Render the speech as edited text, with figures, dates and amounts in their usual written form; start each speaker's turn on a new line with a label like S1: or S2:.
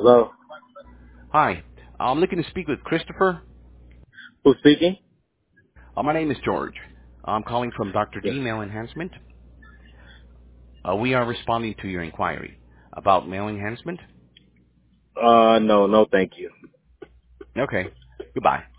S1: Hello?
S2: Hi. I'm looking to speak with Christopher.
S1: Who's speaking?
S2: My name is George. I'm calling from Dr.
S1: Yes.
S2: D Mail Enhancement. We are responding to your inquiry about mail enhancement.
S1: No, thank you.
S2: Okay. Goodbye.